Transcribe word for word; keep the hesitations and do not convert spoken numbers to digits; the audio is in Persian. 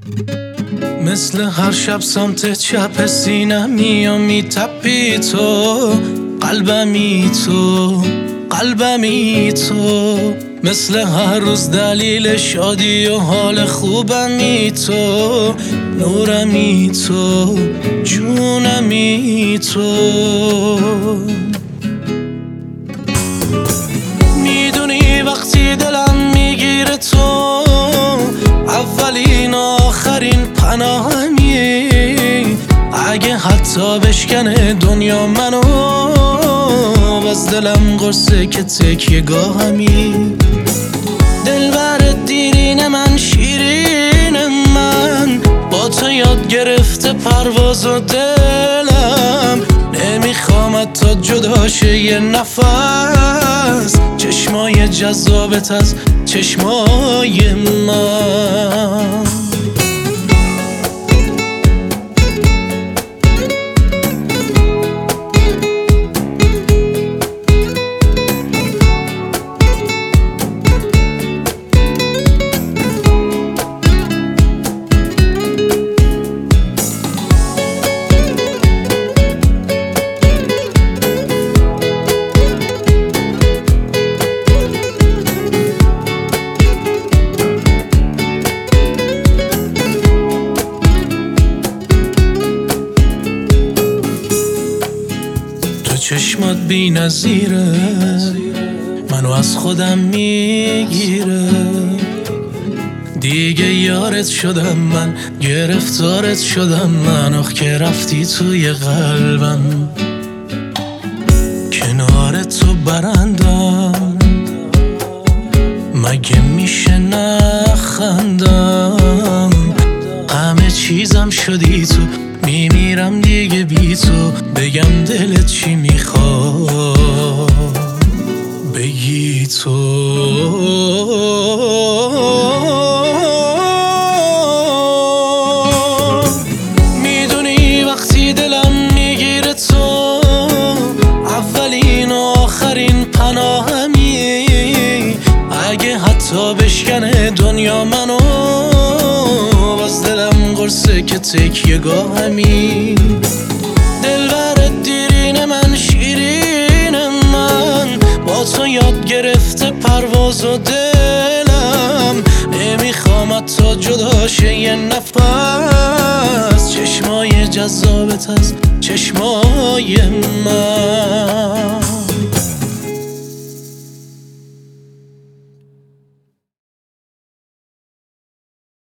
مثل هر شب سمت چپ سینمی و میتپی تو، قلبمی تو، قلبمی تو. مثل هر روز دلیل شادی و حال خوبمی تو، نورمی تو، جونمی تو. میدونی وقتی دلم میگیره تو، اولین آخرین پناهمی. اگه حتی بشکنه دنیا منو، باز دلم قرصه که تکیه گاهمی. دلبر دیرین من، شیرین من، با تو یاد گرفته پرواز و دلم نمیخوام تا جداشه یه نفس. چشمای جذابت از چشمای من. چشمات بی نظیره، منو از خودم میگیره. دیگه یارت شدم من، گرفتارت شدم من. آخ که رفتی توی قلبم، کنار تو برندم. مگه میشه نخندم؟ همه چیزم شدی تو، میمیرم دیگه بی تو. بگم دلت چی میخواد بگی تو. میدونی وقتی دلم میگیره تو، اولین و آخرین پناهمی. اگه حتی بشکنه دنیا منو، باز دلم قرصه که تکیه گاهمی. دلبر دیرین من، شیرین من، با تو یاد گرفته پرواز و دلم نمیخوام تا جداشه یه نفس. چشمای جذابت از چشمای من.